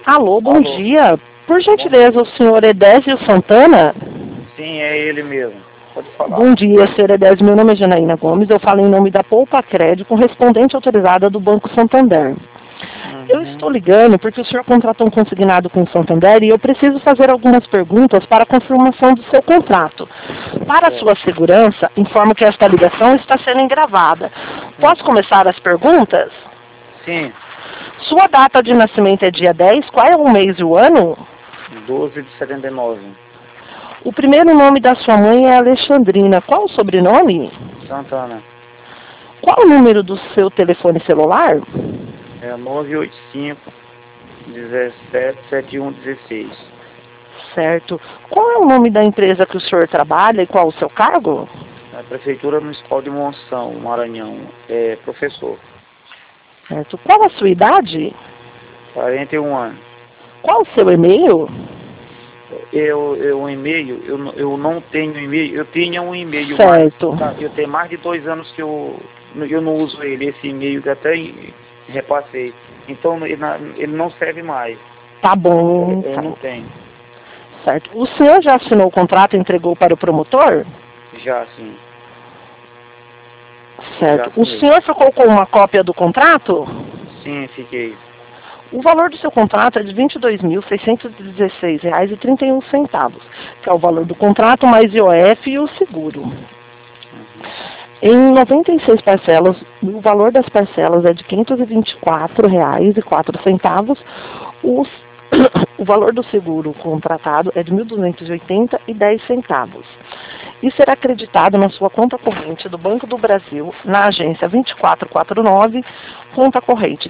Alô, bom Alô. dia. Por Bom gentileza, dia. o senhor Edésio Santana? Sim, é ele mesmo. Pode falar. Bom dia, senhor Edésio. Meu nome é Janaína Gomes. Eu falo em nome da Poupa Crédito, correspondente autorizada do Banco Santander. Eu Uhum. estou ligando porque o senhor contratou um consignado com o Santander e eu preciso fazer algumas perguntas para a confirmação do seu contrato. Para a sua Certo. segurança, informo que esta ligação está sendo gravada. Posso Uhum. começar as perguntas? Sim, Sua data de nascimento é dia 10. Qual é o mês e o ano? 12 de 79. O primeiro nome da sua mãe é Alexandrina. Qual o sobrenome? Santana. Qual o número do seu telefone celular? É 985 17 7116. Certo. Qual é o nome da empresa que o senhor trabalha e qual o seu cargo? Na Prefeitura Municipal de Monção, Maranhão. É professor. Certo. Qual a sua idade? 41 anos. Qual o seu e-mail? Um e-mail, eu não tenho e-mail. Eu tinha um e-mail, mas Certo. eu tenho mais de 2 anos que eu não uso ele. Esse e-mail que até repassei. Então ele não serve mais. Tá bom. Eu Tá. não tenho. Certo. O senhor já assinou o contrato e entregou para o promotor? Já sim, já Certo. O assinei. senhor ficou com uma cópia do contrato? Sim, fiquei. O valor do seu contrato é de R$ 22.616,31, que é o valor do contrato mais IOF e o seguro. Uhum. Em 96 parcelas, o valor das parcelas é de R$ 524,04. Os, o valor do seguro contratado é de R$ 1.280,10. E será acreditado na sua conta corrente do Banco do Brasil, na agência 2449, conta corrente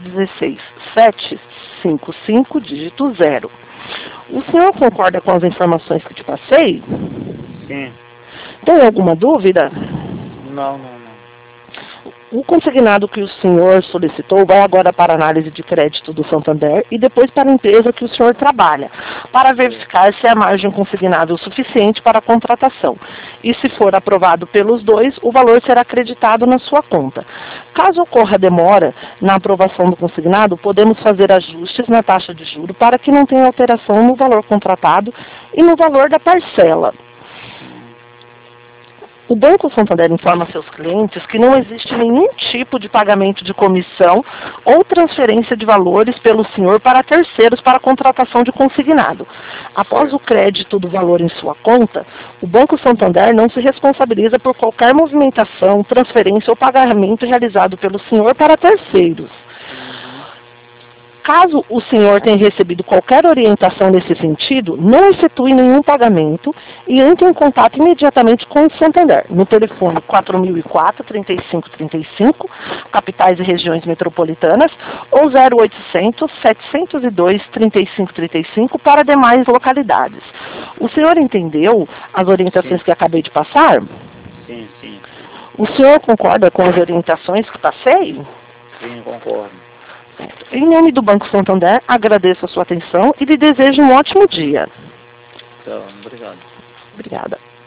16755, dígito 0. O senhor concorda com as informações que te passei? Sim. Tem alguma dúvida? Não, não, não. O consignado que o senhor solicitou vai agora para a análise de crédito do Santander e depois para a empresa que o senhor trabalha, para Certo. verificar se a margem consignável é suficiente para a contratação. E se for aprovado pelos dois, o valor será acreditado na sua conta. Caso ocorra demora na aprovação do consignado, podemos fazer ajustes na taxa de juro para que não tenha alteração no valor contratado e no valor da parcela. Hum. O Banco Santander informa seus clientes que não existe nenhum tipo de pagamento de comissão ou transferência de valores pelo senhor para terceiros para a contratação de consignado. Após o Certo. crédito do valor em sua conta, o Banco Santander não se responsabiliza por qualquer movimentação, transferência ou pagamento realizado pelo senhor para terceiros. Uhum. Caso o senhor tenha recebido qualquer orientação nesse sentido, não efetue nenhum pagamento e entre em contato imediatamente com o Santander, no telefone 4004-3535, capitais e regiões metropolitanas, ou 0800-702-3535 para demais localidades. O senhor entendeu as orientações Sim, que acabei de passar? sim, sim. O senhor concorda com as orientações que passei? Sim, concordo. Em nome do Banco Santander, agradeço a sua atenção e lhe desejo um ótimo dia. Então, obrigado. Obrigada.